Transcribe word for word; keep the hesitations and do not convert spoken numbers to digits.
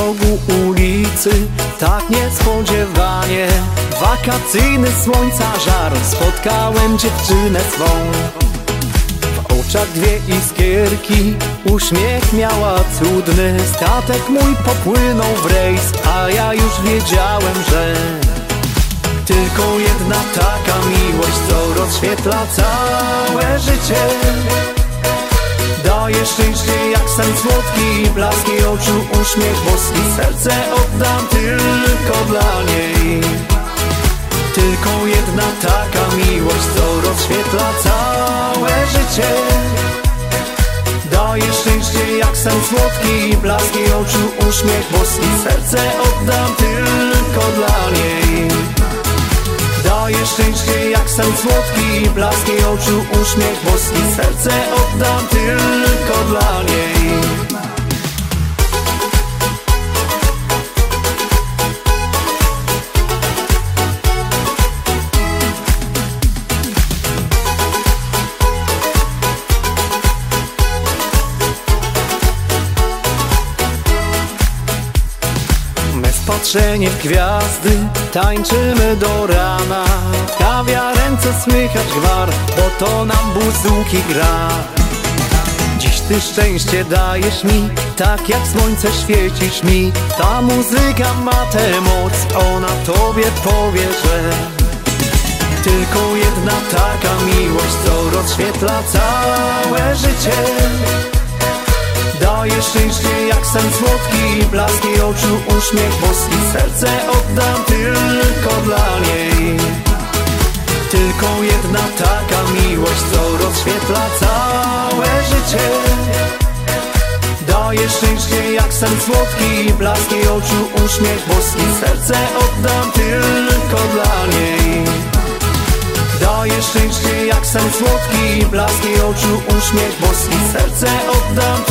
rogu ulicy, tak niespodziewanie, wakacyjny słońca żar, spotkałem dziewczynę swą. W oczach dwie iskierki, uśmiech miała cudny, statek mój popłynął w rejs, a ja już wiedziałem, że tylko jedna taka miłość, co rozświetla całe życie. Daje szczęście jak sen słodki, blaski oczu, uśmiech boski, serce oddam tylko dla niej. Tylko jedna taka miłość, co rozświetla całe życie. Daje szczęście jak sen słodki, blaski oczu, uśmiech boski, serce oddam tylko dla niej. Daje szczęście jak sen słodki, blaski oczu, uśmiech boski, serce oddam tylko dla niej. Patrzenie w gwiazdy, tańczymy do rana, w kawiarence słychać gwar, bo to nam buzuki gra. Dziś ty szczęście dajesz mi, tak jak słońce świecisz mi. Ta muzyka ma tę moc, ona tobie powie, że tylko jedna taka miłość, co rozświetla całe życie. Daje szczęście jak sen słodki, blaski oczu, uśmiech boski, serce oddam tylko dla niej. Tylko jedna taka miłość, co rozświetla całe życie. Daje szczęście jak sen słodki, blaski oczu, uśmiech boski, serce oddam tylko dla niej. Daje szczęście jak sen słodki, blaski oczu, uśmiech boski, serce oddam